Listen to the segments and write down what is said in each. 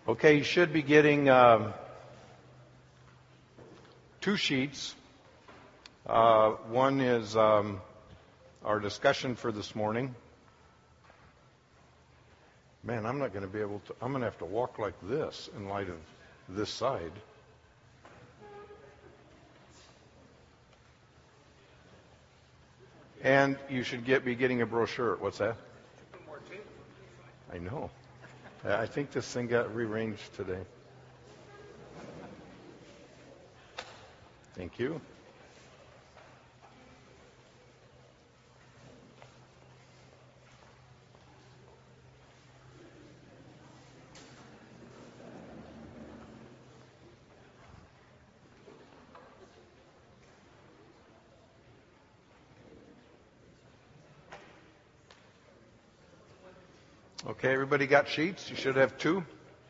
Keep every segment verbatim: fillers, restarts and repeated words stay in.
Okay, you should be getting um, two sheets. Uh, one is um, our discussion for this morning. Man, I'm not going to be able to, I'm going to have to walk like this in light of this side. And you should get be getting a brochure. What's that? I know. I think this thing got rearranged today. Thank you. Okay, everybody got sheets? You should have two.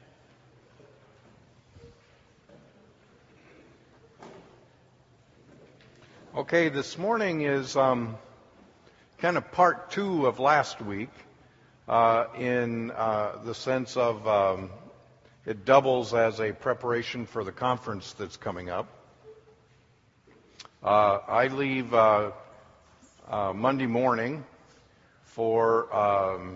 Okay, this morning is um, kind of part two of last week uh, in uh, the sense of um, it doubles as a preparation for the conference that's coming up. Uh, I leave uh, uh, Monday morning for um,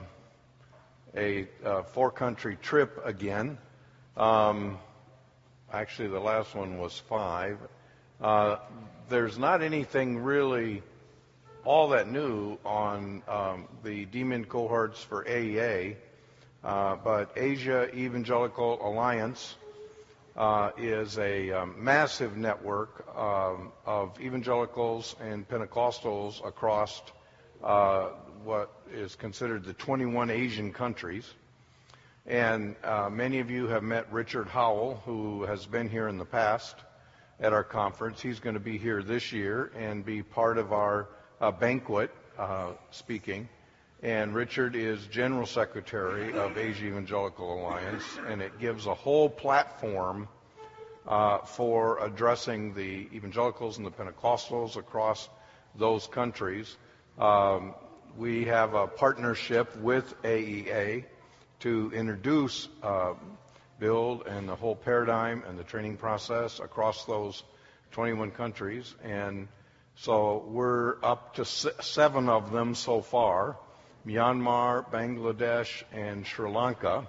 a uh, four-country trip again. Um, actually, the last one was five. Uh, there's not anything really all that new on um, the D M I N cohorts for A E A, uh, but Asia Evangelical Alliance uh, is a um, massive network um, of evangelicals and Pentecostals across uh, what is considered the twenty-one Asian countries. And uh, many of you have met Richard Howell, who has been here in the past at our conference. He's going to be here this year and be part of our uh, banquet uh, speaking. And Richard is General Secretary of Asia Evangelical Alliance, and it gives a whole platform uh, for addressing the evangelicals and the Pentecostals across those countries. Um, we have a partnership with A E A to introduce uh, build and the whole paradigm and the training process across those twenty-one countries. And so we're up to seven of them so far: Myanmar, Bangladesh, and Sri Lanka.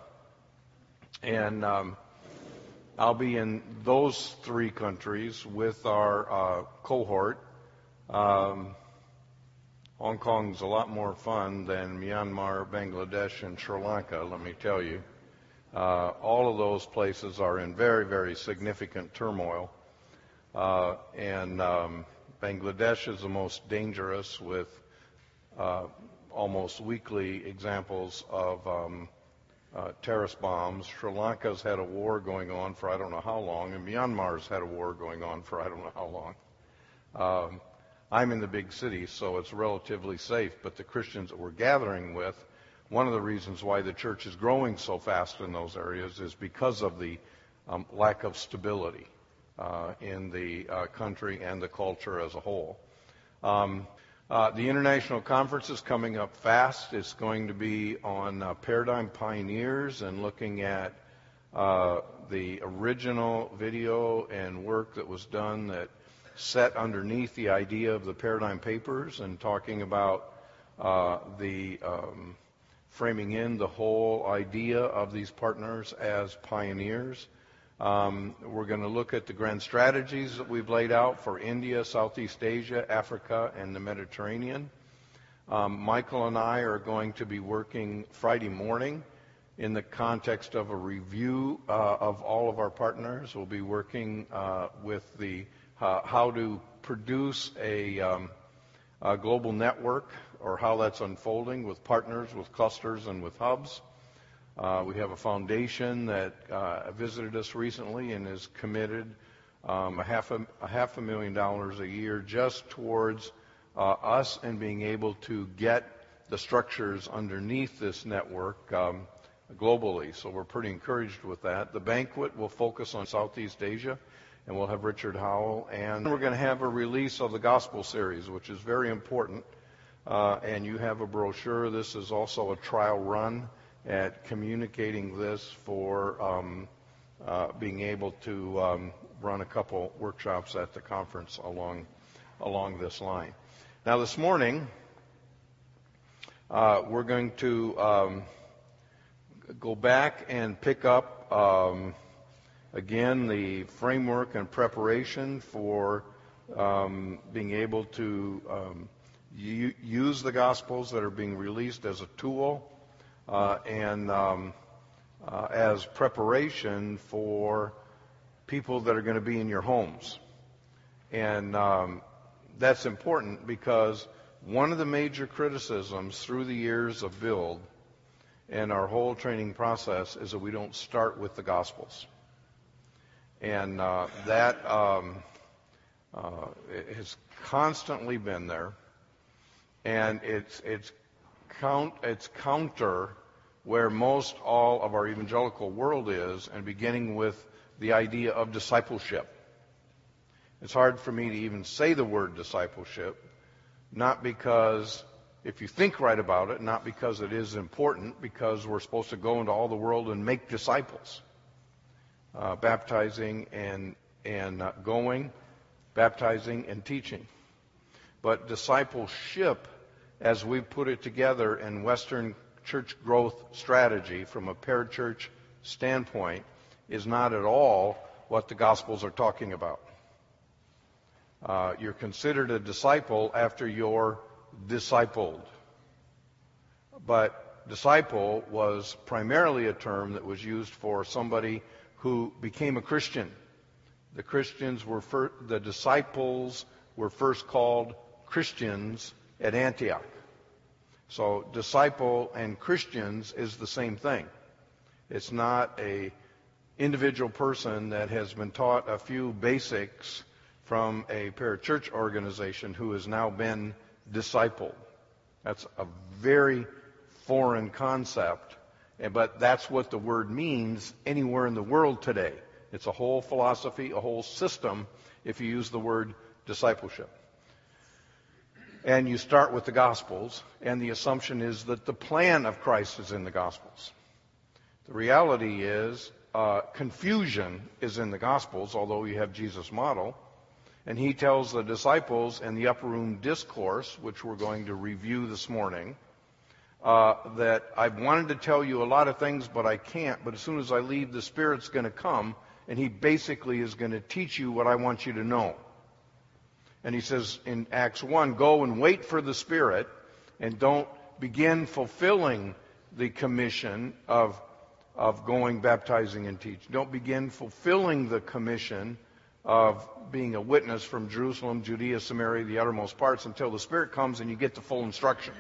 And um, I'll be in those three countries with our uh, cohort. Um, Hong Kong's a lot more fun than Myanmar, Bangladesh, and Sri Lanka, let me tell you. Uh, all of those places are in very, very significant turmoil. Uh, and um, Bangladesh is the most dangerous, with uh, almost weekly examples of um, uh, terrorist bombs. Sri Lanka's had a war going on for I don't know how long, and Myanmar's had a war going on for I don't know how long. Um, I'm in the big cities, so it's relatively safe, but the Christians that we're gathering with, one of the reasons why the church is growing so fast in those areas is because of the um, lack of stability uh, in the uh, country and the culture as a whole. Um, uh, the international conference is coming up fast. It's going to be on uh, Paradigm Pioneers and looking at uh, the original video and work that was done that set underneath the idea of the Paradigm Papers, and talking about uh, the um, framing in the whole idea of these partners as pioneers. Um, we're going to look at the grand strategies that we've laid out for India, Southeast Asia, Africa, and the Mediterranean. Um, Michael and I are going to be working Friday morning in the context of a review uh, of all of our partners. We'll be working uh, with the uh, how to produce a, um, a global network, or how that's unfolding with partners, with clusters, and with hubs. Uh, we have a foundation that uh, visited us recently and is committed um, a, half a, a half a million dollars a year just towards uh, us and being able to get the structures underneath this network um, globally. So we're pretty encouraged with that. The banquet will focus on Southeast Asia, and we'll have Richard Howell. And we're going to have a release of the gospel series, which is very important. Uh, and you have a brochure. This is also a trial run. at communicating this for um, uh, being able to um, run a couple workshops at the conference along along this line. Now, this morning, uh, we're going to um, go back and pick up um, again the framework and preparation for um, being able to um, u- use the Gospels that are being released as a tool uh, and um, uh, as preparation for people that are going to be in your homes. And um, that's important because one of the major criticisms through the years of Build and our whole training process is that we don't start with the Gospels. And uh, that um, uh, has constantly been there. And it's, it's, count, it's counter where most all of our evangelical world is, and beginning with the idea of discipleship. It's hard for me to even say the word discipleship, not because, if you think right about it, not because it is important, because we're supposed to go into all the world and make disciples, uh, baptizing and, and uh, going, baptizing and teaching. But discipleship, as we put it together in Western church growth strategy from a parachurch standpoint, is not at all what the Gospels are talking about. Uh, you're considered a disciple after you're discipled. But disciple was primarily a term that was used for somebody who became a Christian. The Christians were fir- the disciples were first called Christians at Antioch. So disciple and Christians is the same thing. It's not a individual person that has been taught a few basics from a parachurch organization who has now been discipled. That's a very foreign concept, but that's what the word means anywhere in the world today. It's a whole philosophy, a whole system, if you use the word discipleship. And you start with the Gospels, and the assumption is that the plan of Christ is in the Gospels. The reality is uh, confusion is in the Gospels, although you have Jesus' model. And he tells the disciples in the Upper Room Discourse, which we're going to review this morning, uh, that I've wanted to tell you a lot of things, but I can't. But as soon as I leave, the Spirit's going to come, and he basically is going to teach you what I want you to know. And he says in Acts one, go and wait for the Spirit, and don't begin fulfilling the commission of, of going, baptizing, and teaching. Don't begin fulfilling the commission of being a witness from Jerusalem, Judea, Samaria, the uttermost parts, until the Spirit comes and you get the full instructions.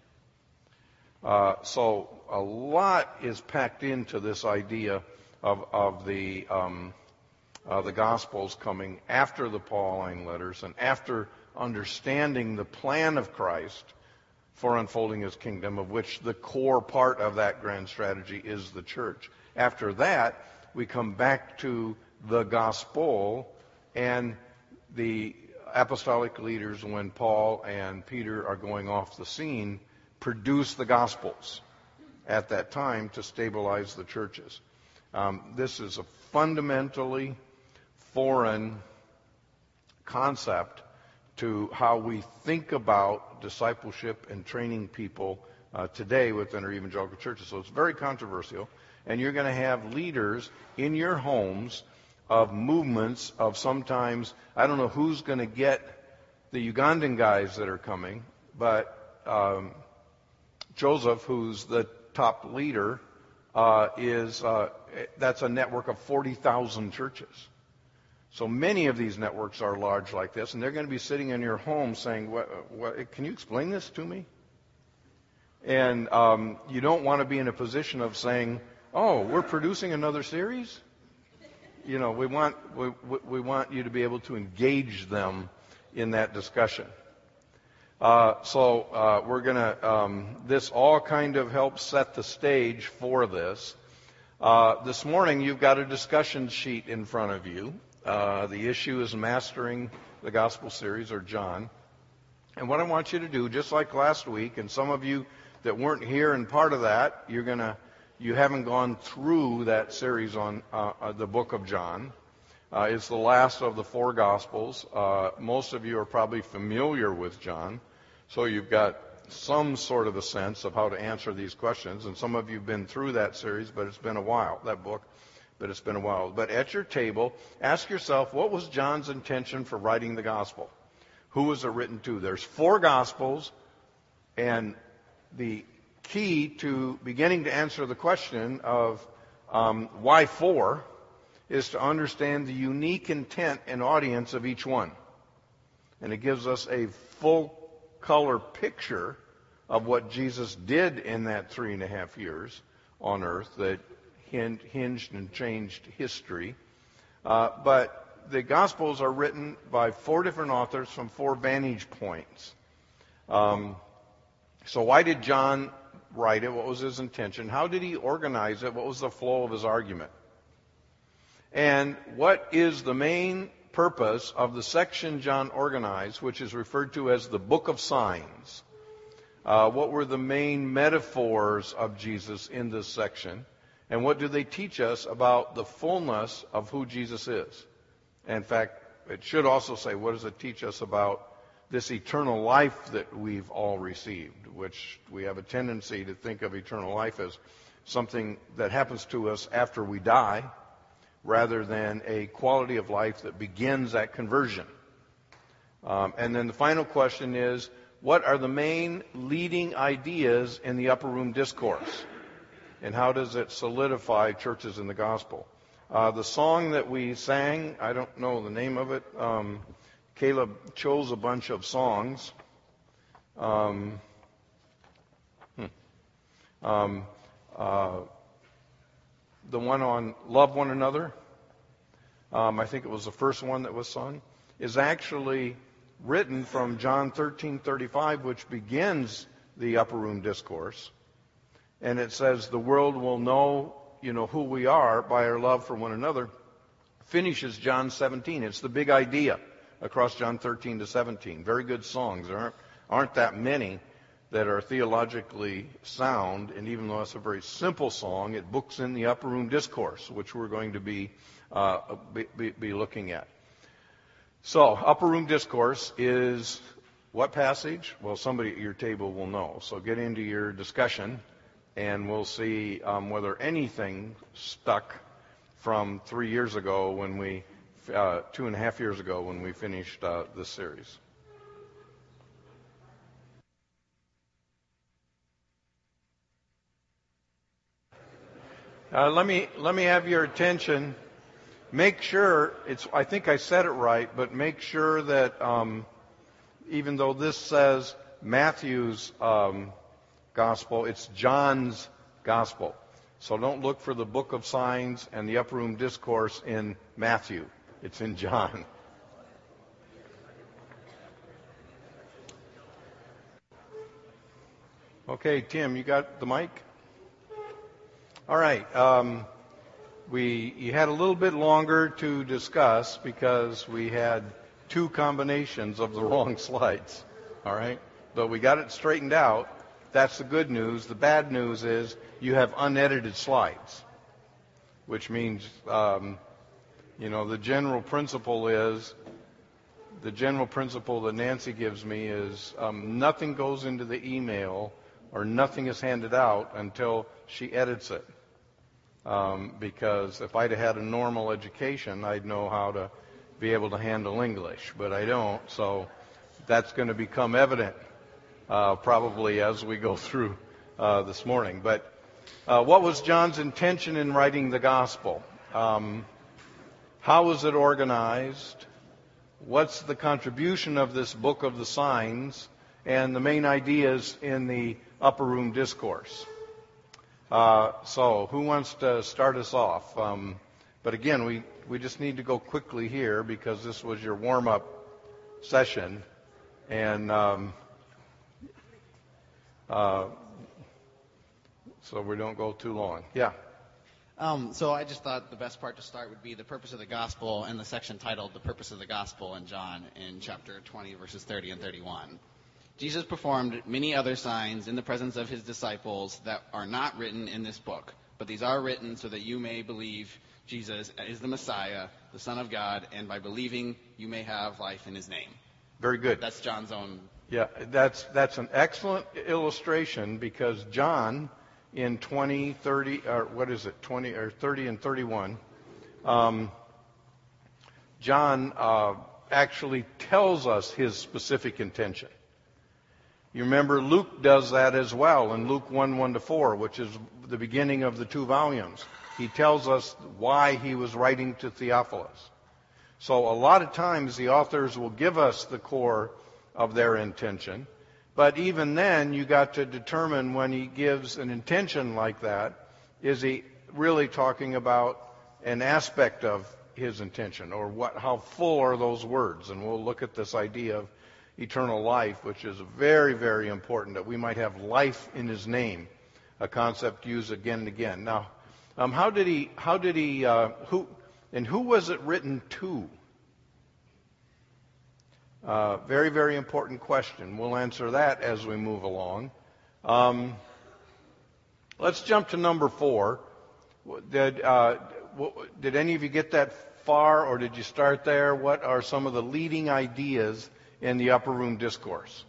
Uh, so a lot is packed into this idea of, of the... Um, Uh, the Gospels coming after the Pauline letters and after understanding the plan of Christ for unfolding his kingdom, of which the core part of that grand strategy is the church. After that, we come back to the gospel and the apostolic leaders, when Paul and Peter are going off the scene, produce the Gospels at that time to stabilize the churches. Um, this is a fundamentally foreign concept to how we think about discipleship and training people uh, today within our evangelical churches. So it's very controversial. And you're going to have leaders in your homes of movements of sometimes, I don't know who's going to get the Ugandan guys that are coming, but um, Joseph, who's the top leader, uh, is uh, that's a network of forty thousand churches. So many of these networks are large like this, and they're going to be sitting in your home saying, what, what, can you explain this to me? And um, you don't want to be in a position of saying, oh, we're producing another series? You know, we want, we, we want you to be able to engage them in that discussion. Uh, so uh, we're going to, um, this all kind of helps set the stage for this. Uh, this morning, you've got a discussion sheet in front of you. Uh, the issue is Mastering the Gospel Series, or John. And what I want you to do, just like last week, and some of you that weren't here and part of that, you're going to you haven't gone through that series on uh, uh, the book of John. Uh, it's the last of the four Gospels. Uh, most of you are probably familiar with John, so you've got some sort of a sense of how to answer these questions. And some of you have been through that series, but it's been a while, that book, but it's been a while. But at your table, ask yourself, what was John's intention for writing the Gospel? Who was it written to? There's four Gospels, and the key to beginning to answer the question of um, why four is to understand the unique intent and audience of each one. And it gives us a full color picture of what Jesus did in that three and a half years on earth that hinged and changed history. Uh, but the Gospels are written by four different authors from four vantage points. Um, so why did John write it? What was his intention? How did he organize it? What was the flow of his argument? And what is the main purpose of the section John organized, which is referred to as the Book of Signs? Uh, what were the main metaphors of Jesus in this section? And what do they teach us about the fullness of who Jesus is? In fact, it should also say, what does it teach us about this eternal life that we've all received, which we have a tendency to think of eternal life as something that happens to us after we die, rather than a quality of life that begins at conversion. Um, and then the final question is, what are the main leading ideas in the Upper Room Discourse? And how does it solidify churches in the gospel? Uh, the song that we sang, I don't know the name of it. Um, Caleb chose a bunch of songs. Um, hmm. um, uh, the one on love one another, um, I think it was the first one that was sung, is actually written from John thirteen thirty-five, which begins the Upper Room Discourse. And it says, the world will know, you know, who we are by our love for one another. Finishes John seventeen. It's the big idea across John thirteen to seventeen. Very good songs. There aren't, aren't that many that are theologically sound, and even though it's a very simple song, it books in the Upper Room Discourse, which we're going to be, uh, be, be, be looking at. So, Upper Room Discourse is what passage? Well, somebody at your table will know. So get into your discussion, and we'll see um, whether anything stuck from three years ago when we, uh, two and a half years ago when we finished uh, this series. Uh, let me let me have your attention. Make sure it's. I think I said it right, but make sure that um, even though this says Matthew's um, gospel, it's John's gospel. So don't look for the Book of Signs and the Upper Room Discourse in Matthew. It's in John. Okay, Tim, you got the mic? All right. Um, we you had a little bit longer to discuss because we had two combinations of the wrong slides. All right, but we got it straightened out. That's the good news. The bad news is you have unedited slides, which means um, you know the general principle is the general principle that Nancy gives me is um, nothing goes into the email or nothing is handed out until she edits it. Um, because if I'd have had a normal education, I'd know how to be able to handle English, but I don't, so that's going to become evident uh, probably as we go through uh, this morning. But uh, what was John's intention in writing the gospel? Um, how was it organized? What's the contribution of this book of the signs and the main ideas in the Upper Room Discourse? Uh, so, who wants to start us off? Um, but again, we, we just need to go quickly here because this was your warm-up session, and um, uh, so we don't go too long. Yeah. Um, so I just thought the best part to start would be the purpose of the gospel and the section titled "The Purpose of the Gospel" in John in chapter twenty, verses thirty and thirty-one. Jesus performed many other signs in the presence of his disciples that are not written in this book, but these are written so that you may believe Jesus is the Messiah, the Son of God, and by believing you may have life in his name. Very good. That's John's own. Yeah, that's that's an excellent illustration, because John in twenty, thirty, or what is it, twenty or thirty and thirty-one, um, John uh, actually tells us his specific intention. You remember Luke does that as well in Luke one, one to four, which is the beginning of the two volumes. He tells us why he was writing to Theophilus. So a lot of times the authors will give us the core of their intention, but even then you got to determine, when he gives an intention like that, is he really talking about an aspect of his intention, or what, how full are those words? And we'll look at this idea of eternal life, which is very, very important, that we might have life in his name, a concept used again and again. Now, um, how did he, how did he, uh, who, and who was it written to? Uh, very, very important question. We'll answer that as we move along. Um, let's jump to number four. Did, uh, did any of you get that far, or did you start there? What are some of the leading ideas in the Upper Room Discourse?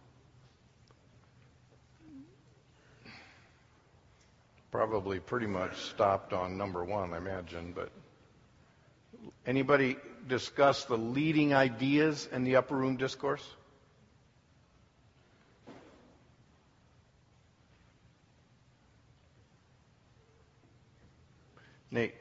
Probably pretty much stopped on number one, I imagine, but anybody discuss the leading ideas in the Upper Room Discourse? Nate.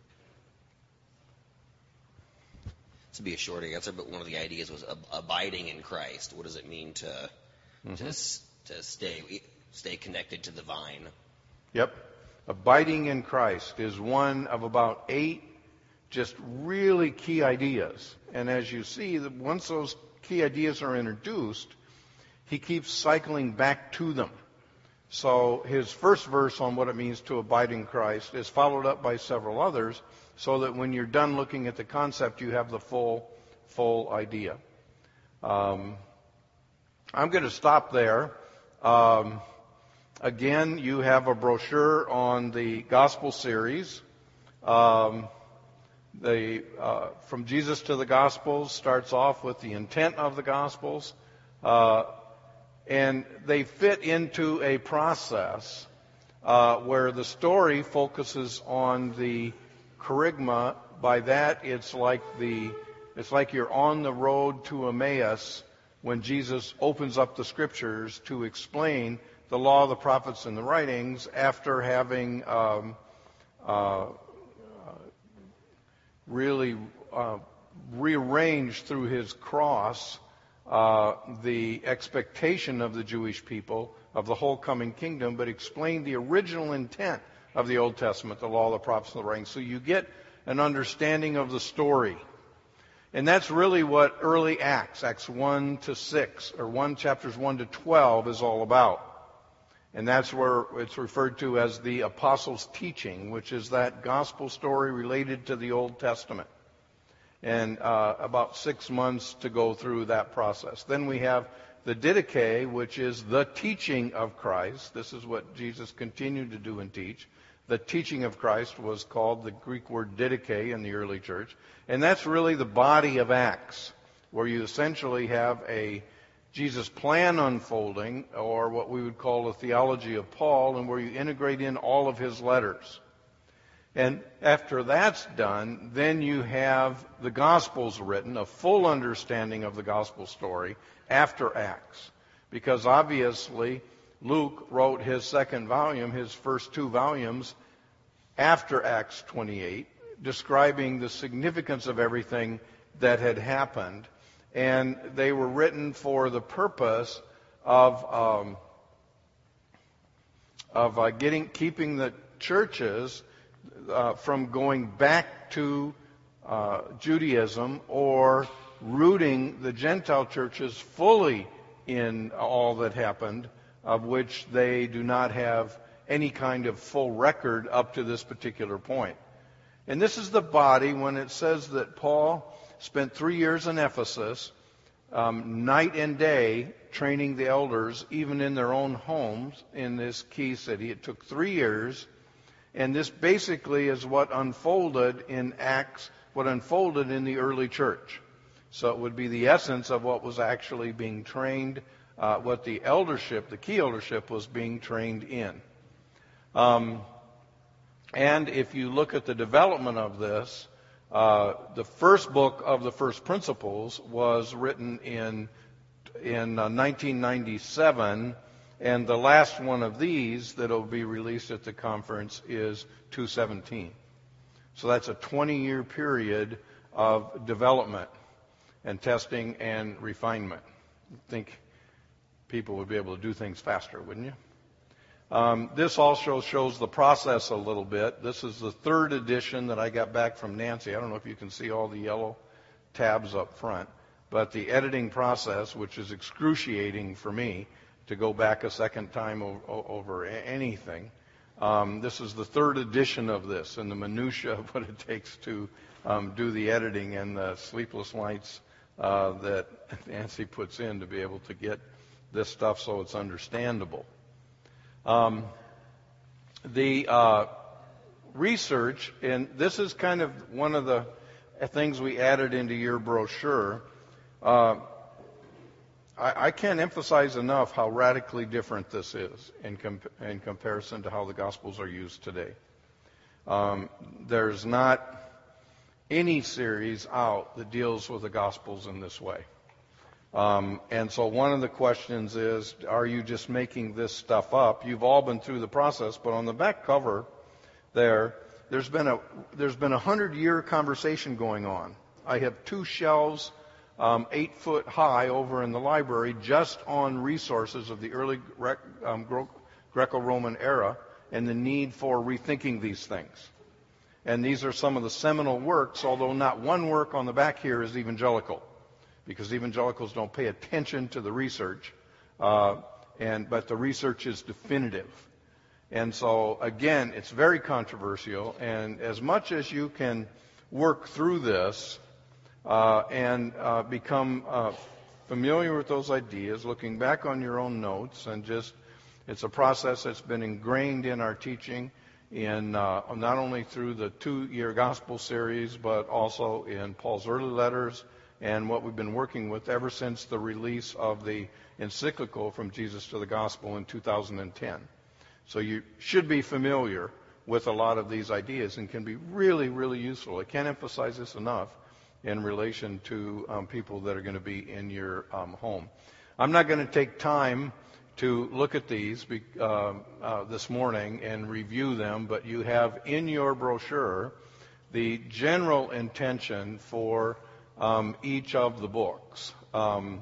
This would be a short answer, but one of the ideas was ab- abiding in Christ. What does it mean to mm-hmm. to to stay stay connected to the vine? Yep. Abiding in Christ is one of about eight just really key ideas. And as you see, once those key ideas are introduced, he keeps cycling back to them. So his first verse on what it means to abide in Christ is followed up by several others, so that when you're done looking at the concept, you have the full, full idea. Um, I'm going to stop there. Um, again, you have a brochure on the Gospel series. Um, the uh, From Jesus to the Gospels starts off with the intent of the Gospels, uh, and they fit into a process uh, where the story focuses on the kerygma. By that, it's like the it's like you're on the road to Emmaus when Jesus opens up the Scriptures to explain the law, the prophets, and the writings, after having um, uh, really uh, rearranged through his cross uh, the expectation of the Jewish people of the whole coming kingdom, but explained the original intent of the Old Testament, the law, the prophets, and the writings. So you get an understanding of the story. And that's really what early Acts, Acts one to six, or one chapters one to twelve is all about. And that's where it's referred to as the apostles' teaching, which is that gospel story related to the Old Testament. And uh, about six months to go through that process. Then we have the Didache, which is the teaching of Christ. This is what Jesus continued to do and teach. The teaching of Christ was called the Greek word Didache in the early church. And that's really the body of Acts, where you essentially have a Jesus plan unfolding, or what we would call the theology of Paul, and where you integrate in all of his letters. And after that's done, then you have the Gospels written, a full understanding of the gospel story after Acts. Because obviously, Luke wrote his second volume, his first two volumes, after Acts twenty-eight, describing the significance of everything that had happened. And they were written for the purpose of um, of uh, getting keeping the churches uh, from going back to uh, Judaism, or rooting the Gentile churches fully in all that happened, of which they do not have any kind of full record up to this particular point. And this is the body when it says that Paul spent three years in Ephesus, um, night and day, training the elders, even in their own homes in this key city. It took three years, And this basically is what unfolded in Acts, what unfolded in the early church. So it would be the essence of what was actually being trained, uh, what the eldership, the key eldership, was being trained in. Um, and if you look at the development of this, uh, the first book of the First Principles was written in in uh, nineteen ninety-seven, and the last one of these that will be released at the conference is two seventeen. So that's a twenty-year period of development and testing and refinement. I think people would be able to do things faster, wouldn't you? Um, this also shows the process a little bit. This is the third edition that I got back from Nancy. I don't know if you can see all the yellow tabs up front. But the editing process, which is excruciating for me to go back a second time over, over anything, um, this is the third edition of this, and the minutia of what it takes to um, do the editing and the sleepless nights uh, that Nancy puts in to be able to get this stuff so it's understandable. Um, the uh, research, and this is kind of one of the things we added into your brochure. Uh, I, I can't emphasize enough how radically different this is in, comp- in comparison to how the Gospels are used today. Um, there's not any series out that deals with the Gospels in this way. Um, and so one of the questions is, are you just making this stuff up? You've all been through the process, but on the back cover there, there's been a there's been a hundred-year conversation going on. I have two shelves, um, eight foot high, over in the library, just on resources of the early Gre- um, Greco-Roman era and the need for rethinking these things. And these are some of the seminal works, although not one work on the back here is evangelical, because evangelicals don't pay attention to the research, uh, and but the research is definitive. And so, again, it's very controversial, and as much as you can work through this uh, and uh, become uh, familiar with those ideas, looking back on your own notes, and just, it's a process that's been ingrained in our teaching, in uh, not only through the two-year gospel series, but also in Paul's early letters, and what we've been working with ever since the release of the encyclical From Jesus to the Gospel in two thousand ten. So you should be familiar with a lot of these ideas and can be really, really useful. I can't emphasize this enough in relation to um, people that are going to be in your um, home. I'm not going to take time to look at these be, uh, uh, this morning and review them, but you have in your brochure the general intention for Um, each of the books. Um,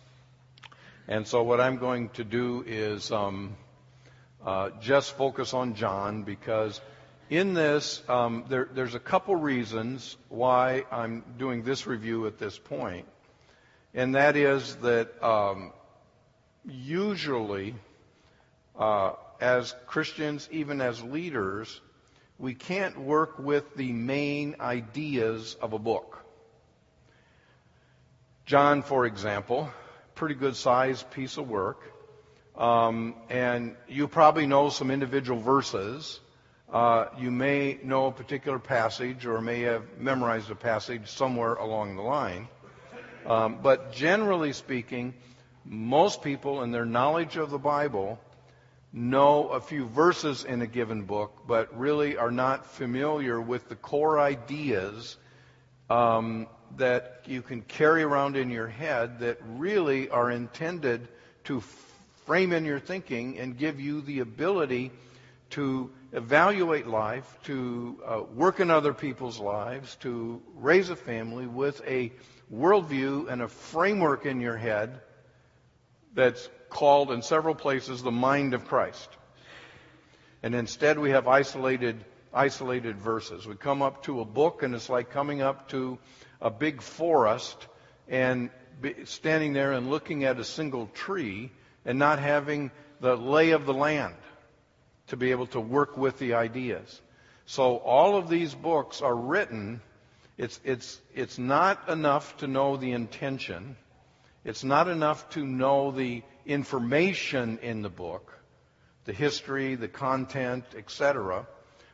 and so what I'm going to do is um, uh, just focus on John, because in this, um, there, there's a couple reasons why I'm doing this review at this point. And that is that um, usually, uh, as Christians, even as leaders, we can't work with the main ideas of a book. John, for example, pretty good sized piece of work. Um, and you probably know some individual verses. Uh, you may know a particular passage or may have memorized a passage somewhere along the line. Um, but generally speaking, most people in their knowledge of the Bible know a few verses in a given book, but really are not familiar with the core ideas um, that you can carry around in your head that really are intended to frame in your thinking and give you the ability to evaluate life, to uh, work in other people's lives, to raise a family with a worldview and a framework in your head that's called in several places the mind of Christ. And instead we have isolated isolated verses. We come up to a book and it's like coming up to a big forest and be standing there and looking at a single tree and not having the lay of the land to be able to work with the ideas. So all of these books are written. It's, it's, it's not enough to know the intention. It's not enough to know the information in the book, the history, the content, et cetera.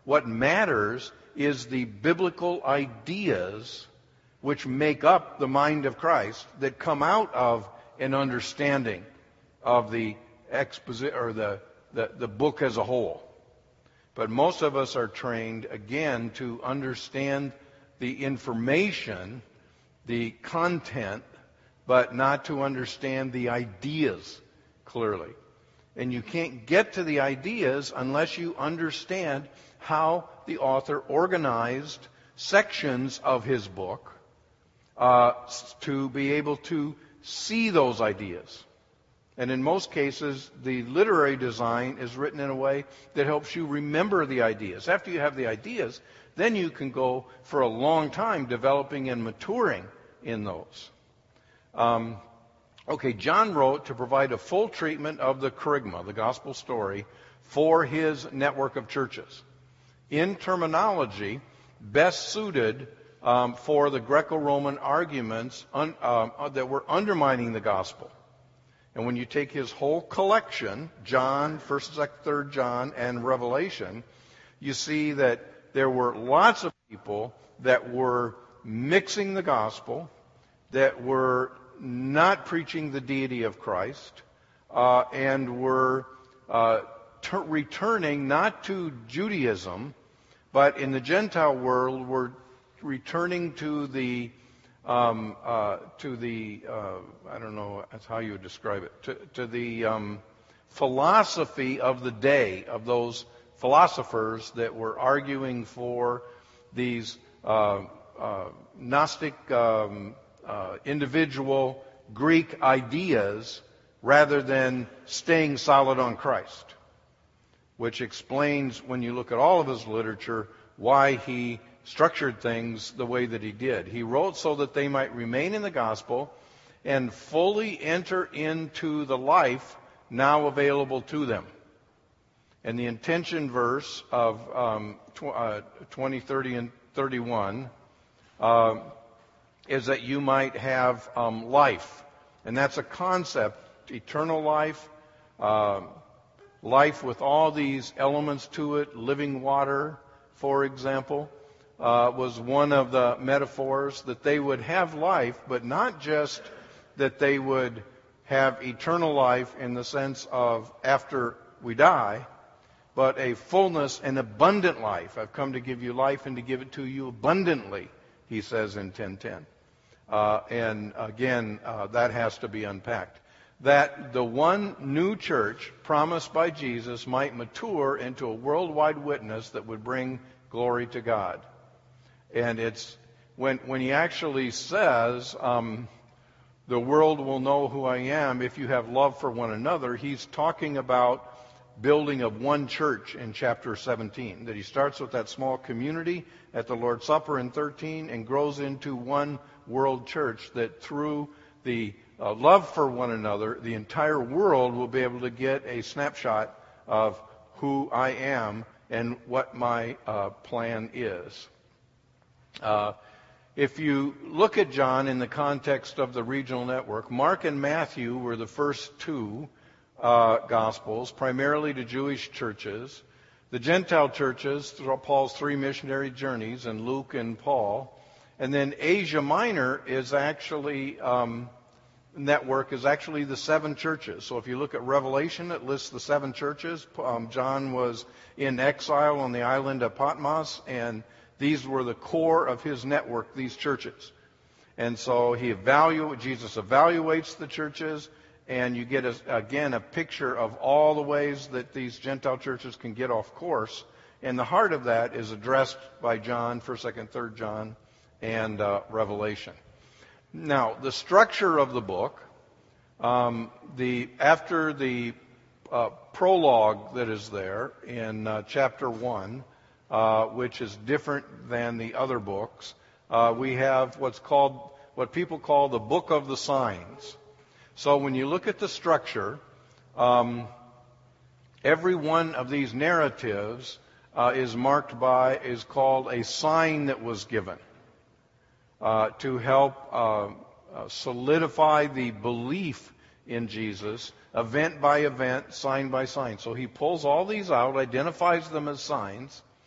What matters is the biblical ideas which make up the mind of Christ that come out of an understanding of the exposi- or the, the, the book as a whole. But most of us are trained, again, to understand the information, the content, but not to understand the ideas clearly. And you can't get to the ideas unless you understand how the author organized sections of his book uh, to be able to see those ideas. And in most cases, the literary design is written in a way that helps you remember the ideas. After you have the ideas, then you can go for a long time developing and maturing in those. Um, okay, John wrote to provide a full treatment of the kerygma, the gospel story, for his network of churches, in terminology best suited um, for the Greco-Roman arguments un, uh, that were undermining the gospel. And when you take his whole collection, John, first, second, third John, and Revelation, you see that there were lots of people that were mixing the gospel, that were not preaching the deity of Christ, uh, and were uh, t- returning not to Judaism, but in the Gentile world were returning to the um, uh, to the uh, I don't know that's how you would describe it to, to the um, philosophy of the day of those philosophers that were arguing for these uh, uh, Gnostic um, uh, individual Greek ideas rather than staying solid on Christ, which explains, when you look at all of his literature, why he structured things the way that he did. He wrote so that they might remain in the gospel and fully enter into the life now available to them. And the intention verse of um, tw- uh, twenty, thirty, and thirty-one uh, is that you might have um, life. And that's a concept, eternal life, uh, life with all these elements to it, living water, for example, uh, was one of the metaphors, that they would have life, but not just that they would have eternal life in the sense of after we die, but a fullness and abundant life. I've come to give you life and to give it to you abundantly, he says in ten ten. Uh, and again, uh, that has to be unpacked. That the one new church promised by Jesus might mature into a worldwide witness that would bring glory to God. And it's when when he actually says, um, the world will know who I am if you have love for one another, he's talking about building of one church in chapter seventeen. That he starts with that small community at the Lord's Supper in thirteen and grows into one world church, that through the uh, love for one another, the entire world will be able to get a snapshot of who I am and what my uh, plan is. Uh, if you look at John in the context of the regional network, Mark and Matthew were the first two uh, Gospels, primarily to Jewish churches. The Gentile churches, through Paul's three missionary journeys, and Luke and Paul. And then Asia Minor is actually, um, network is actually the seven churches. So if you look at Revelation, it lists the seven churches. Um, John was in exile on the island of Patmos, and these were the core of his network, these churches. And so he evaluate, Jesus evaluates the churches, and you get, a, again, a picture of all the ways that these Gentile churches can get off course. And the heart of that is addressed by John, first, second, third John, and uh, Revelation. Now, the structure of the book, um, the after the uh, prologue that is there in uh, chapter one, uh, which is different than the other books, uh, we have what's called, what people call the Book of the Signs. So when you look at the structure, um, every one of these narratives uh, is marked by, is called a sign that was given. Uh, to help uh, uh, solidify the belief in Jesus, event by event, sign by sign. So he pulls all these out, identifies them as signs,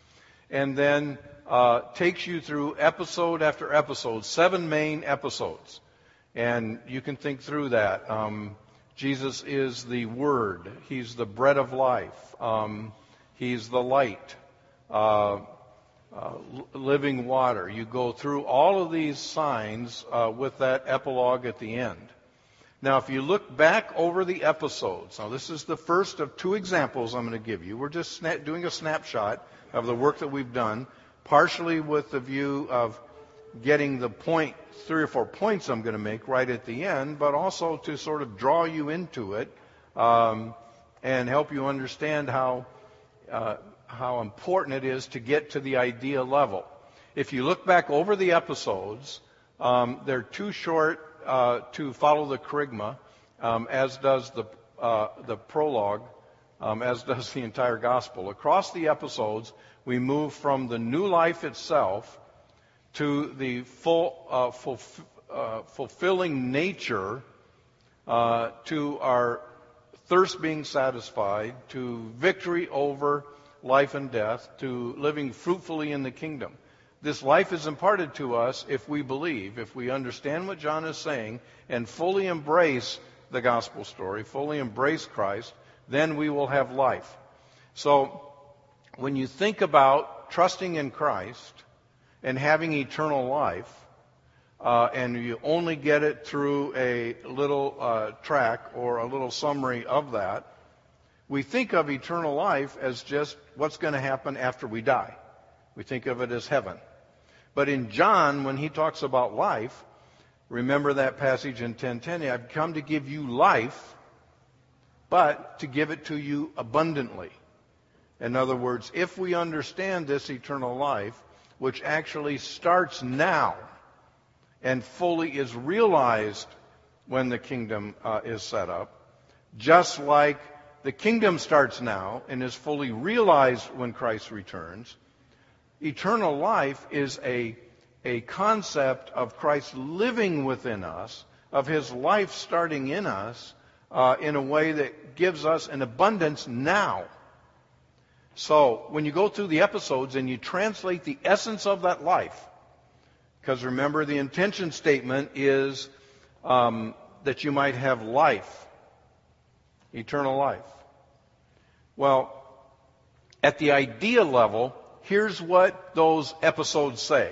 and then uh, takes you through episode after episode, seven main episodes. And you can think through that. Um, Jesus is the Word. He's the bread of life. Um, he's the light. Uh, uh, living water. You go through all of these signs uh, with that epilogue at the end. Now, if you look back over the episodes, now this is the first of two examples I'm going to give you. We're just sna- doing a snapshot of the work that we've done, partially with the view of getting the point, three or four points I'm going to make right at the end, but also to sort of draw you into it um, and help you understand how uh, how important it is to get to the idea level. If you look back over the episodes, um, they're too short uh, to follow the kerygma, um, as does the uh, the prologue, um, as does the entire gospel. Across the episodes, we move from the new life itself to the full, uh, full, uh, fulfilling nature, uh, to our thirst being satisfied, to victory over life and death, to living fruitfully in the kingdom. This life is imparted to us if we believe, if we understand what John is saying, and fully embrace the gospel story, fully embrace Christ, then we will have life. So when you think about trusting in Christ and having eternal life, uh, and you only get it through a little uh, track or a little summary of that, we think of eternal life as just what's going to happen after we die. We think of it as heaven. But in John, when he talks about life, remember that passage in ten ten, I've come to give you life, but to give it to you abundantly. In other words, if we understand this eternal life, which actually starts now and fully is realized when the kingdom uh, is set up, just like the kingdom starts now and is fully realized when Christ returns, eternal life is a, a concept of Christ living within us, of his life starting in us uh, in a way that gives us an abundance now. So when you go through the episodes and you translate the essence of that life, because remember the intention statement is um, that you might have life, eternal life. Well, at the idea level, here's what those episodes say.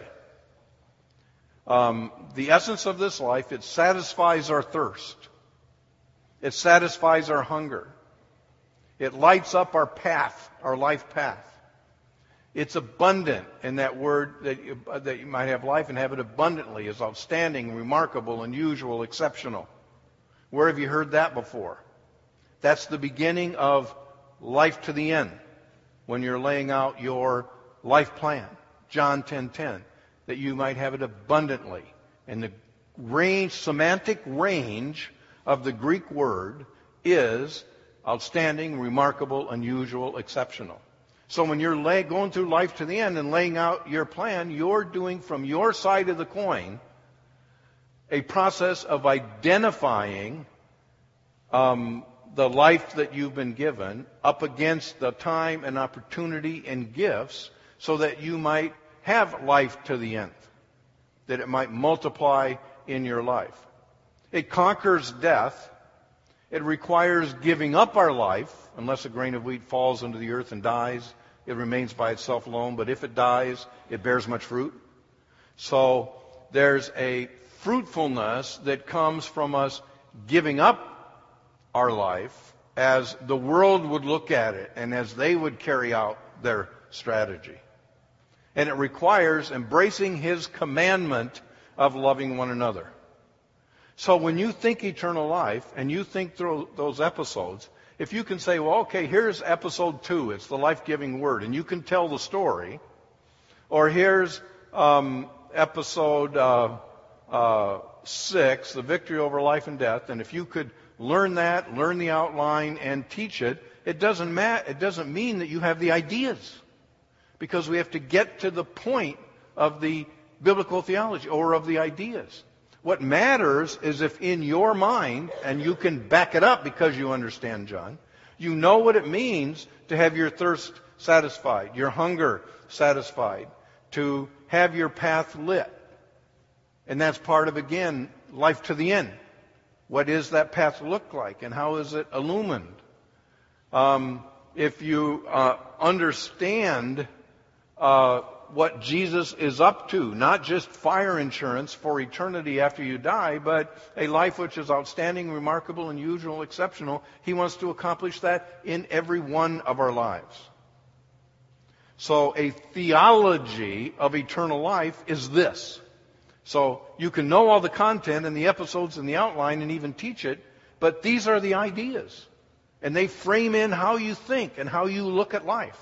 Um, the essence of this life, it satisfies our thirst. It satisfies our hunger. It lights up our path, our life path. It's abundant, and that word that you, uh, that you might have life and have it abundantly is outstanding, remarkable, unusual, exceptional. Where have you heard that before? That's the beginning of life to the end, when you're laying out your life plan. John ten ten, that you might have it abundantly. And the range, semantic range of the Greek word is outstanding, remarkable, unusual, exceptional. So when you're lay, going through life to the end and laying out your plan, you're doing from your side of the coin a process of identifying um, the life that you've been given up against the time and opportunity and gifts so that you might have life to the end, that it might multiply in your life. It conquers death. It requires giving up our life. Unless a grain of wheat falls into the earth and dies, it remains by itself alone. But if it dies, it bears much fruit. So there's a fruitfulness that comes from us giving up our life as the world would look at it and as they would carry out their strategy. And it requires embracing his commandment of loving one another. So when you think eternal life and you think through those episodes, if you can say, well, okay, here's episode two, it's the life-giving word, and you can tell the story, or here's um, episode uh, uh, six, the victory over life and death, and if you could learn that, learn the outline, and teach it, it doesn't ma- it doesn't mean that you have the ideas, because we have to get to the point of the biblical theology or of the ideas. What matters is if in your mind, and you can back it up because you understand John, you know what it means to have your thirst satisfied, your hunger satisfied, to have your path lit. And that's part of, again, life to the end. What does that path look like, and how is it illumined? Um, if you uh, understand uh, what Jesus is up to, not just fire insurance for eternity after you die, but a life which is outstanding, remarkable, unusual, exceptional, he wants to accomplish that in every one of our lives. So a theology of eternal life is this. So you can know all the content and the episodes and the outline and even teach it, but these are the ideas. And they frame in how you think and how you look at life.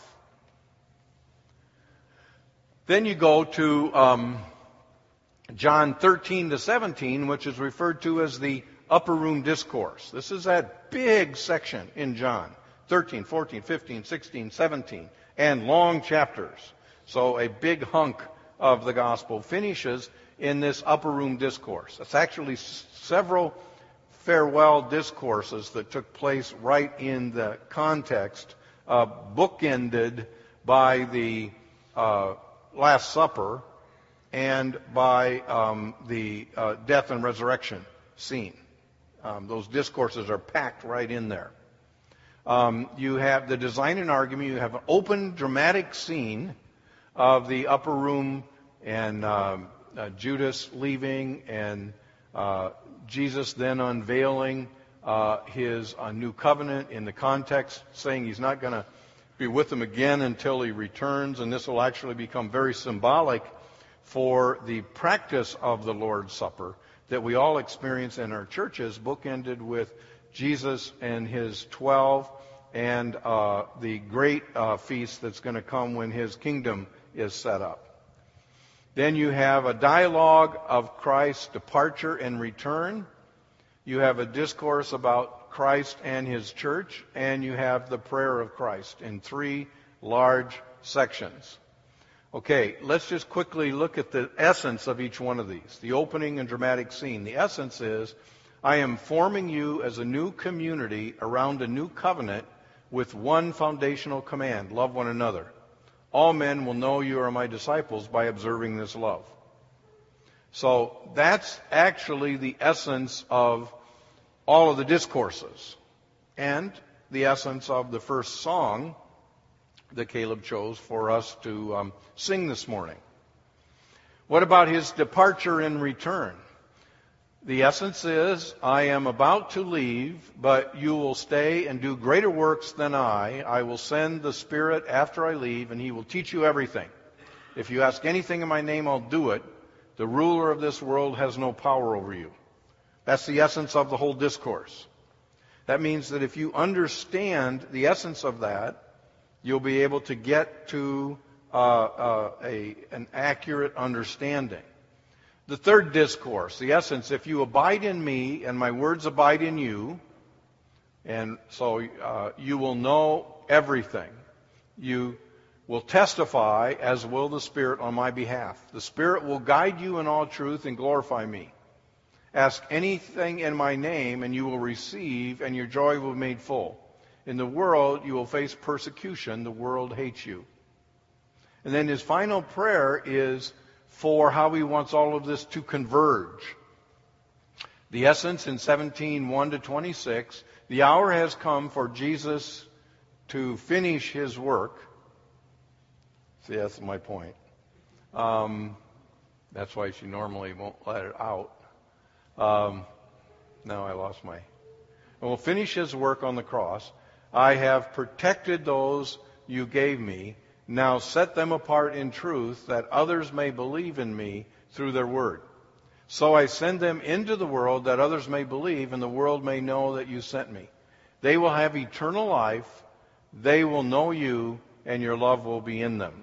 Then you go to um, John thirteen to seventeen, which is referred to as the upper room discourse. This is that big section in John. thirteen, fourteen, fifteen, sixteen, seventeen, and long chapters. So a big hunk of the gospel finishes in this upper room discourse. It's actually s- several farewell discourses that took place right in the context, uh, bookended by the uh, Last Supper and by um, the uh, death and resurrection scene. Um, those discourses are packed right in there. Um, you have the design and argument. You have an open, dramatic scene of the upper room and um, uh, Judas leaving and uh, Jesus then unveiling uh, his uh, new covenant in the context, saying he's not going to be with them again until he returns, and this will actually become very symbolic for the practice of the Lord's Supper that we all experience in our churches, bookended with Jesus and his twelve and uh, the great uh, feast that's going to come when his kingdom is set up. Then you have a dialogue of Christ's departure and return. You have a discourse about Christ and his church, and you have the prayer of Christ in three large sections. Okay, let's just quickly look at the essence of each one of these. The opening and dramatic scene. The essence is, I am forming you as a new community around a new covenant with one foundational command: love one another. All men will know you are my disciples by observing this love. So that's actually the essence of all of the discourses and the essence of the first song that Caleb chose for us to um, sing this morning. What about his departure and return? The essence is, I am about to leave, but you will stay and do greater works than I. I will send the Spirit after I leave, and he will teach you everything. If you ask anything in my name, I'll do it. The ruler of this world has no power over you. That's the essence of the whole discourse. That means that if you understand the essence of that, you'll be able to get to uh, uh, a, an accurate understanding. The third discourse, the essence, if you abide in me and my words abide in you, and so uh, you will know everything. You will testify, as will the Spirit on my behalf. The Spirit will guide you in all truth and glorify me. Ask anything in my name and you will receive, and your joy will be made full. In the world you will face persecution. The world hates you. And then his final prayer is for how he wants all of this to converge. The essence in seventeen, one to twenty-six, the hour has come for Jesus to finish his work. See, that's my point. Um, that's why she normally won't let it out. Um, now I lost my... And will finish his work on the cross. I have protected those you gave me. Now set them apart in truth, that others may believe in me through their word. So I send them into the world, that others may believe, and the world may know that you sent me. They will have eternal life. They will know you, and your love will be in them.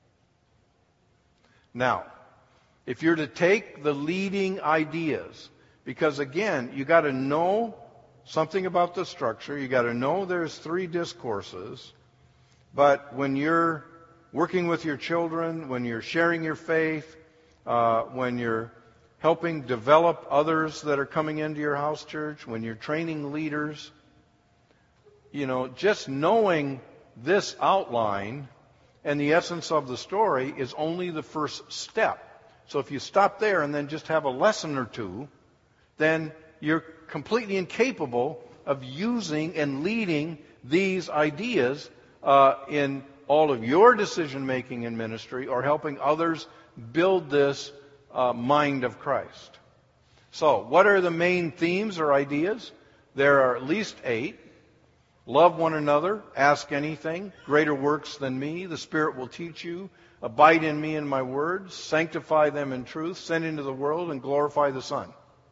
Now, if you're to take the leading ideas, because again, you got to know something about the structure. You got to know there's three discourses. But when you're working with your children, when you're sharing your faith, uh, when you're helping develop others that are coming into your house church, when you're training leaders, you know, just knowing this outline and the essence of the story is only the first step. So if you stop there and then just have a lesson or two, then you're completely incapable of using and leading these ideas uh, in all of your decision-making in ministry or helping others build this uh, mind of Christ. So, what are the main themes or ideas? There are at least eight. Love one another, ask anything, greater works than me, the Spirit will teach you, abide in me and my words, sanctify them in truth, send into the world, and glorify the Son.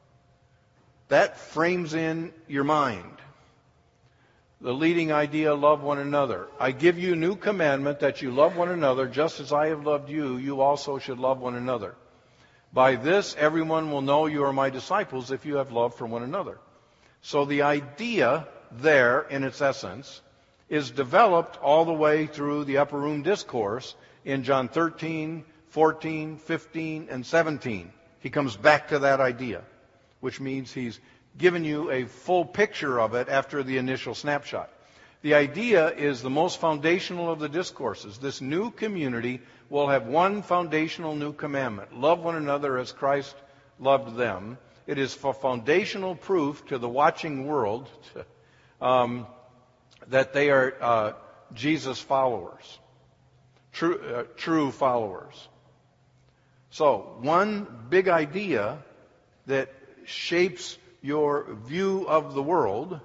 That frames in your mind. The leading idea, love one another. I give you a new commandment that you love one another, just as I have loved you, you also should love one another. By this, everyone will know you are my disciples if you have love for one another. So the idea there, in its essence, is developed all the way through the upper room discourse in John thirteen, fourteen, fifteen, and seventeen. He comes back to that idea, which means he's given you a full picture of it after the initial snapshot. The idea is the most foundational of the discourses. This new community will have one foundational new commandment. Love one another as Christ loved them. It is for foundational proof to the watching world um, that they are uh, Jesus followers, true, uh, true followers. So, one big idea that shapes your view of the world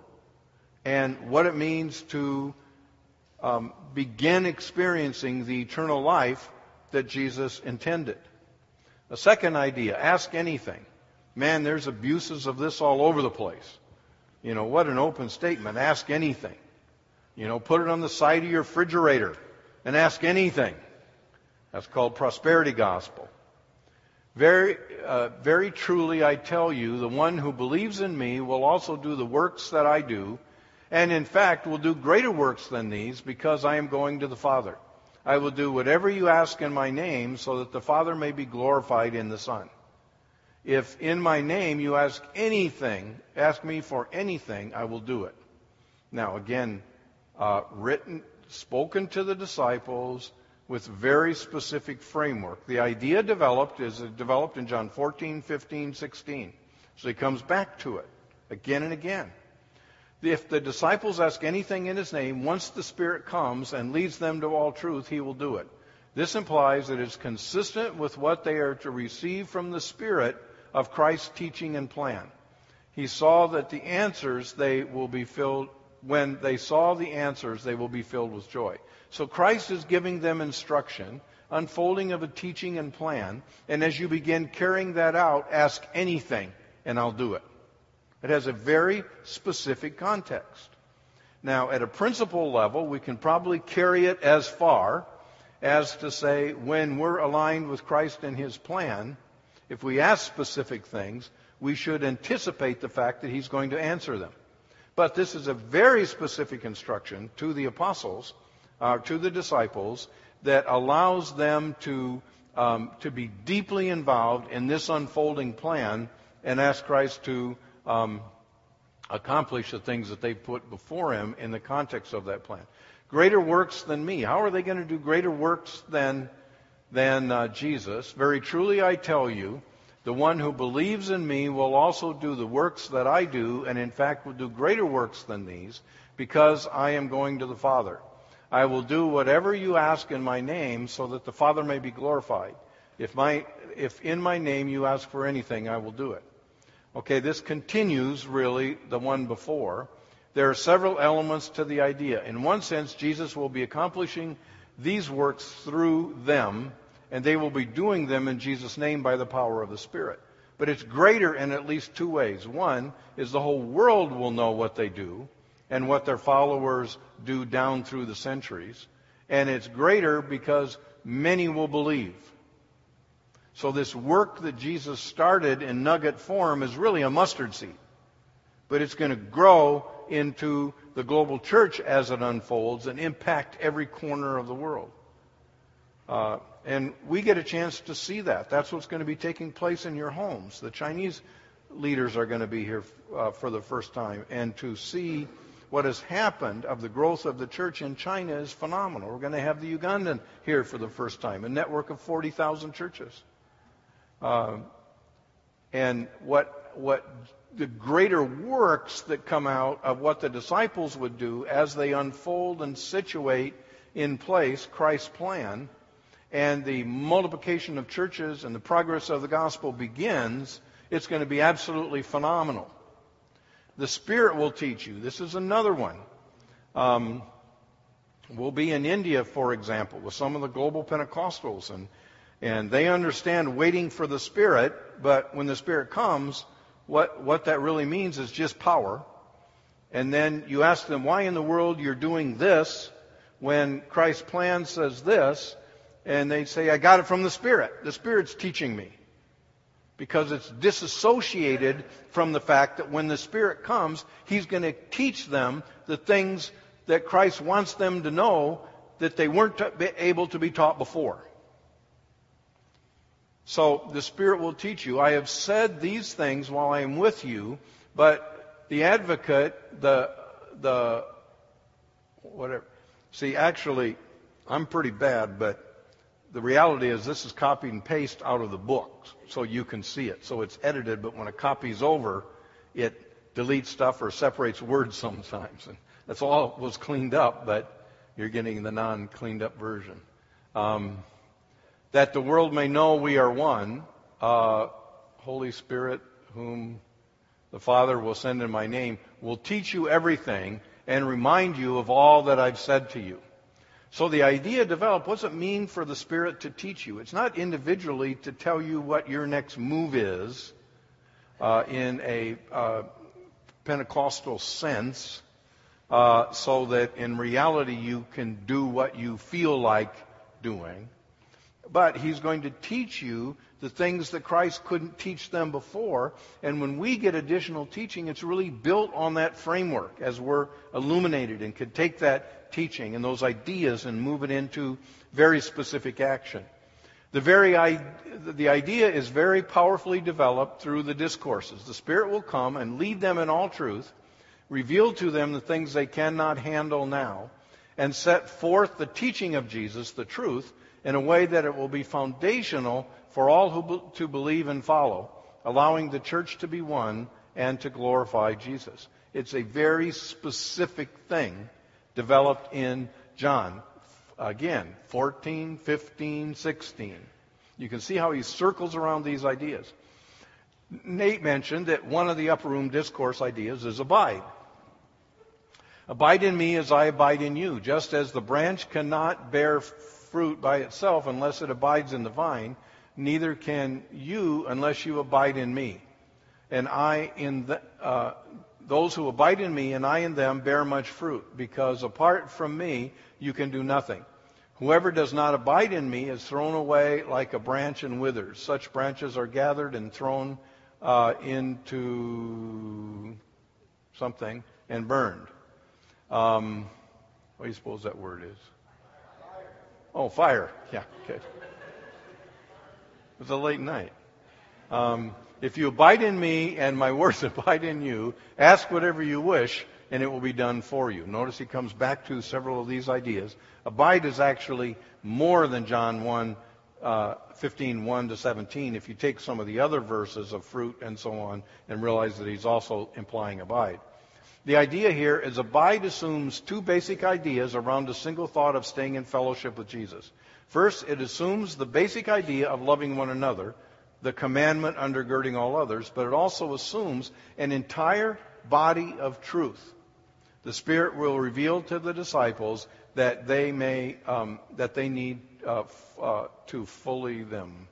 and what it means to um, begin experiencing the eternal life that Jesus intended. A second idea, ask anything. Man, there's abuses of this all over the place. You know, what an open statement. Ask anything. You know, put it on the side of your refrigerator and ask anything. That's called prosperity gospel. Very, uh, very truly I tell you, the one who believes in me will also do the works that I do, and in fact will do greater works than these, because I am going to the Father. I will do whatever you ask in my name, so that the Father may be glorified in the Son. If in my name you ask anything, ask me for anything, I will do it. Now again, uh, written, spoken to the disciples with very specific framework. The idea developed is developed in John fourteen, fifteen, sixteen. So he comes back to it again and again. If the disciples ask anything in his name, once the Spirit comes and leads them to all truth, he will do it. This implies that it's consistent with what they are to receive from the Spirit of Christ's teaching and plan. He saw that the answers they will be filled, when they saw the answers, they will be filled with joy. So Christ is giving them instruction, unfolding of a teaching and plan, and as you begin carrying that out, ask anything, and I'll do it. It has a very specific context. Now, at a principle level, we can probably carry it as far as to say, when we're aligned with Christ and His plan, if we ask specific things, we should anticipate the fact that He's going to answer them. But this is a very specific instruction to the apostles, uh, to the disciples, that allows them to, um, to be deeply involved in this unfolding plan and ask Christ to um, accomplish the things that they put before Him in the context of that plan. Greater works than me. How are they going to do greater works than than uh, Jesus? Very truly I tell you, the one who believes in me will also do the works that I do, and in fact will do greater works than these, because I am going to the Father. I will do whatever you ask in my name, so that the Father may be glorified. If my if in my name you ask for anything, I will do it. Okay, this continues really the one before. There are several elements to the idea. In one sense, Jesus will be accomplishing these works through them, and they will be doing them in Jesus' name by the power of the Spirit. But it's greater in at least two ways. One is the whole world will know what they do and what their followers do down through the centuries. And it's greater because many will believe. So this work that Jesus started in nugget form is really a mustard seed. But it's going to grow into the global church as it unfolds and impact every corner of the world. Uh, and we get a chance to see that. That's what's going to be taking place in your homes. The Chinese leaders are going to be here uh, for the first time. And to see what has happened of the growth of the church in China is phenomenal. We're going to have the Ugandan here for the first time, a network of forty thousand churches. Uh, and what what the greater works that come out of what the disciples would do as they unfold and situate in place Christ's plan, and the multiplication of churches and the progress of the gospel begins, it's going to be absolutely phenomenal. The Spirit will teach you. This is another one. Um, we'll be in India, for example, with some of the global Pentecostals, and and they understand waiting for the Spirit, but when the Spirit comes, what what that really means is just power. And then you ask them, why in the world you're doing this when Christ's plan says this? And they say, I got it from the Spirit. The Spirit's teaching me. Because it's disassociated from the fact that when the Spirit comes, He's going to teach them the things that Christ wants them to know that they weren't able to be taught before. So the Spirit will teach you. I have said these things while I am with you, but the advocate, the, the, whatever. See, actually, I'm pretty bad, but the reality is this is copied and pasted out of the book so you can see it. So it's edited, but when a copy's over, it deletes stuff or separates words sometimes. And that's all was cleaned up, but you're getting the non-cleaned up version. Um, that the world may know we are one, uh, Holy Spirit, whom the Father will send in my name, will teach you everything and remind you of all that I've said to you. So the idea developed, what does it mean for the Spirit to teach you? It's not individually to tell you what your next move is uh, in a uh, Pentecostal sense, uh, so that in reality you can do what you feel like doing. But He's going to teach you the things that Christ couldn't teach them before. And when we get additional teaching, it's really built on that framework as we're illuminated and could take that teaching and those ideas and move it into very specific action. The very the idea is very powerfully developed through the discourses. The Spirit will come and lead them in all truth, reveal to them the things they cannot handle now, and set forth the teaching of Jesus, the truth, in a way that it will be foundational for all who be, to believe and follow, allowing the church to be one and to glorify Jesus. It's a very specific thing developed in John. Again, fourteen, fifteen, sixteen. You can see how he circles around these ideas. Nate mentioned that one of the upper room discourse ideas is abide. Abide in me as I abide in you. Just as the branch cannot bear fruit by itself unless it abides in the vine, neither can you unless you abide in me. And I in the, uh, those who abide in me and I in them bear much fruit, because apart from me you can do nothing. Whoever does not abide in me is thrown away like a branch and withers. Such branches are gathered and thrown uh, into something and burned. Um, what do you suppose that word is? Oh, fire. Yeah, okay. It was a late night. Um, if you abide in me and my words abide in you, ask whatever you wish and it will be done for you. Notice he comes back to several of these ideas. Abide is actually more than John one, uh, fifteen, one to seventeen, if you take some of the other verses of fruit and so on and realize that he's also implying abide. The idea here is abide assumes two basic ideas around a single thought of staying in fellowship with Jesus. First, it assumes the basic idea of loving one another, the commandment undergirding all others, but it also assumes an entire body of truth. The Spirit will reveal to the disciples that they may um, that they need uh, f- uh, to fully them.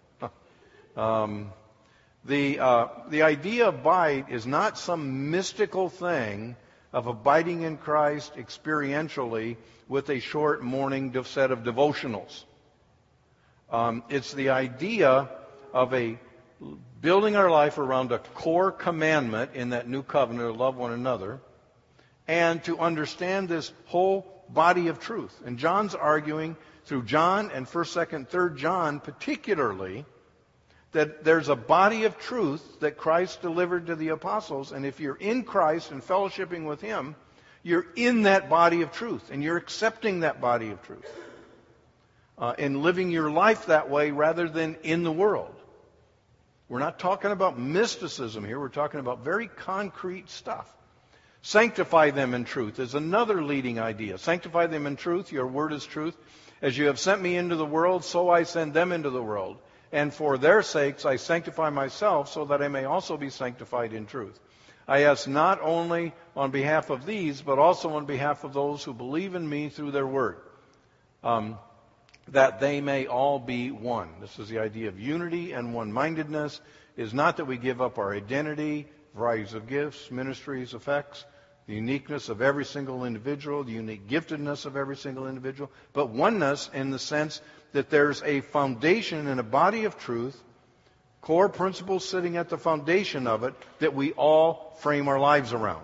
um, the uh, the idea of abide is not some mystical thing of abiding in Christ experientially with a short morning set of devotionals. Um, it's the idea of a building our life around a core commandment in that new covenant to love one another, and to understand this whole body of truth. And John's arguing through John and first, second, third John particularly that there's a body of truth that Christ delivered to the apostles, and if you're in Christ and fellowshipping with Him, You're in that body of truth, and you're accepting that body of truth. Uh, and living your life that way rather than in the world. We're not talking about mysticism here. We're talking about very concrete stuff. Sanctify them in truth is another leading idea. Sanctify them in truth. Your word is truth. As you have sent me into the world, so I send them into the world. And for their sakes I sanctify myself, so that I may also be sanctified in truth. I ask not only on behalf of these, but also on behalf of those who believe in me through their word, um, that they may all be one. This is the idea of unity and one-mindedness. It is not that we give up our identity, varieties of gifts, ministries, effects, the uniqueness of every single individual, the unique giftedness of every single individual, but oneness in the sense that there's a foundation and a body of truth, core principles sitting at the foundation of it, that we all frame our lives around.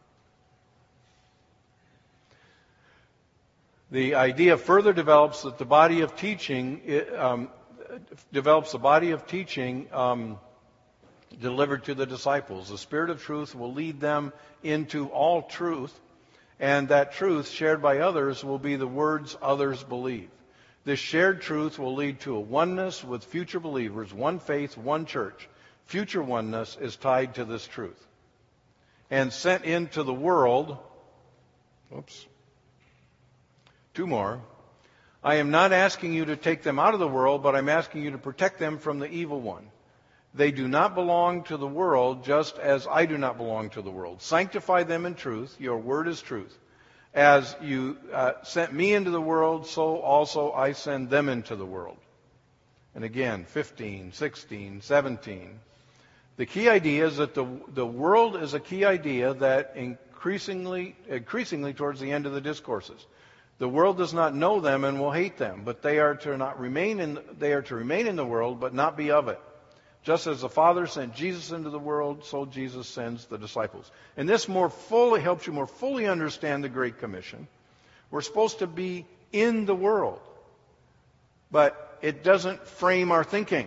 The idea further develops that the body of teaching it, um, develops the body of teaching um, delivered to the disciples. The Spirit of truth will lead them into all truth, and that truth shared by others will be the words others believe. This shared truth will lead to a oneness with future believers, one faith, one church. Future oneness is tied to this truth. And sent into the world, oops, two more. I am not asking you to take them out of the world, but I'm asking you to protect them from the evil one. They do not belong to the world, just as I do not belong to the world. Sanctify them in truth. Your word is truth. As you uh, sent me into the world, so also I send them into the world. And again, fifteen, sixteen, seventeen. The key idea is that the, the world is a key idea that increasingly, increasingly towards the end of the discourses. The world does not know them and will hate them, but they are to not remain in, they are to remain in the world, but not be of it. Just as the Father sent Jesus into the world, so Jesus sends the disciples. And this more fully helps you more fully understand the Great Commission. We're supposed to be in the world, but it doesn't frame our thinking.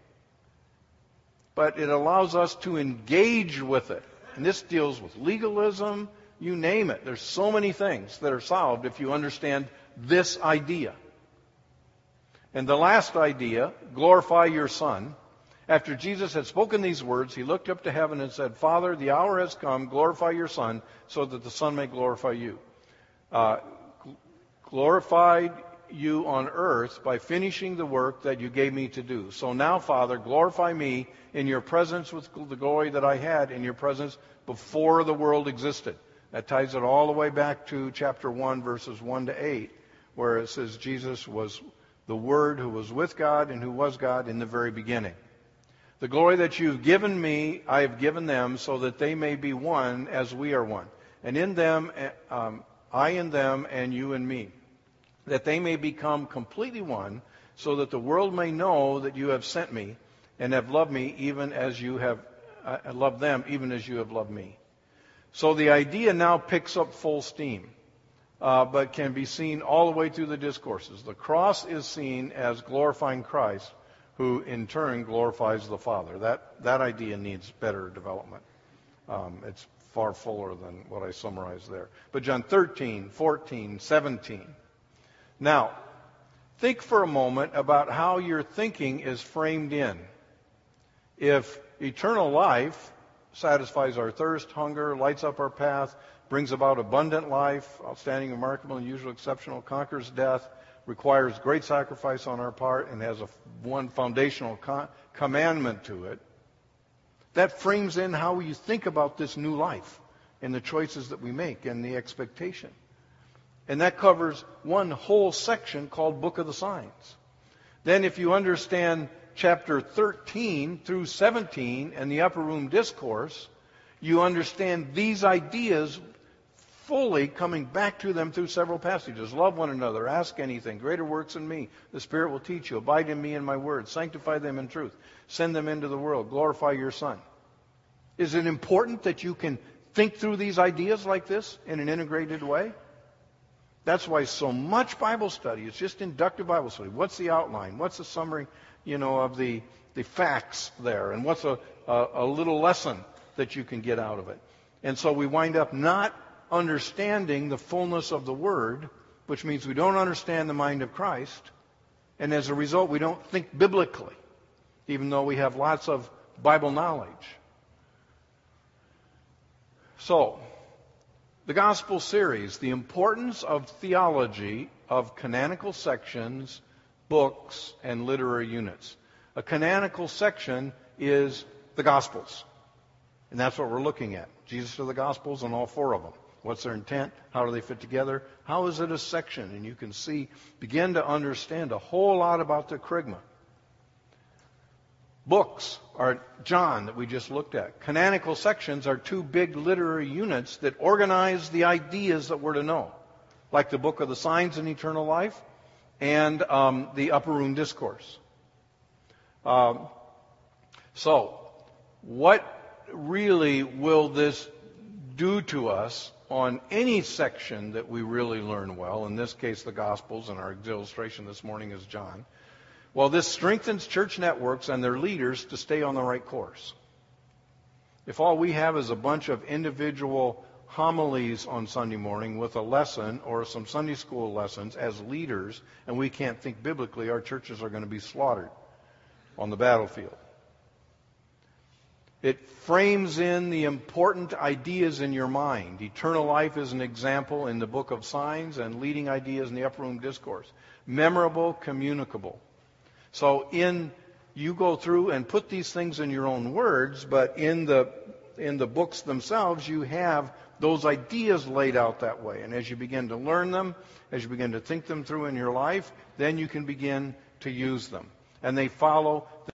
But it allows us to engage with it. And this deals with legalism, you name it. There's so many things that are solved if you understand this idea. And the last idea, glorify your Son. After Jesus had spoken these words, he looked up to heaven and said, Father, the hour has come, glorify your Son, so that the Son may glorify you. Uh, glorified you on earth by finishing the work that you gave me to do. So now, Father, glorify me in your presence with the glory that I had in your presence before the world existed. That ties it all the way back to chapter one, verses one to eight, where it says Jesus was the Word who was with God and who was God in the very beginning. The glory that you've given me, I have given them, so that they may be one as we are one. And in them, um, I in them, and you in me. That they may become completely one, so that the world may know that you have sent me, and have loved me even as you have uh, loved them, even as you have loved me. So the idea now picks up full steam, uh, but can be seen all the way through the discourses. The cross is seen as glorifying Christ, who in turn glorifies the Father. That, that idea needs better development. Um, it's far fuller than what I summarized there. But John thirteen, fourteen, seventeen. Now, think for a moment about how your thinking is framed in. If eternal life satisfies our thirst, hunger, lights up our path, brings about abundant life, outstanding, remarkable, unusual, exceptional, conquers death, requires great sacrifice on our part, and has a one foundational con- commandment to it, that frames in how you think about this new life and the choices that we make and the expectation. And that covers one whole section called Book of the Signs. Then if you understand chapter thirteen through seventeen and the Upper Room Discourse, you understand these ideas fully coming back to them through several passages. Love one another, ask anything, greater works in me. The Spirit will teach you. Abide in me and my word. Sanctify them in truth. Send them into the world. Glorify your Son. Is it important that you can think through these ideas like this in an integrated way? That's why so much Bible study is just inductive Bible study. What's the outline? What's the summary, you know, of the, the facts there? And what's a, a, a little lesson that you can get out of it? And so we wind up not understanding the fullness of the Word, which means we don't understand the mind of Christ, and as a result, we don't think biblically, even though we have lots of Bible knowledge. So, the Gospel series, the importance of theology, of canonical sections, books, and literary units. A canonical section is the Gospels. And that's what we're looking at. Jesus of the Gospels and all four of them. What's their intent? How do they fit together? How is it a section? And you can see, begin to understand a whole lot about the kerygma. Books are John that we just looked at. Canonical sections are two big literary units that organize the ideas that we're to know. Like the Book of the Signs in Eternal Life and um, the Upper Room Discourse. Um, so, what really will this do to us on any section that we really learn well? In this case, the Gospels, and our illustration this morning is John. Well, this strengthens church networks and their leaders to stay on the right course. If all we have is a bunch of individual homilies on Sunday morning with a lesson or some Sunday school lessons as leaders, and we can't think biblically, our churches are going to be slaughtered on the battlefield. It frames in the important ideas in your mind. Eternal life is an example in the Book of Signs and leading ideas in the Upper Room Discourse. Memorable, communicable. So in you go through and put these things in your own words, but in the in the books themselves you have those ideas laid out that way. And as you begin to learn them, as you begin to think them through in your life, then you can begin to use them. And they follow the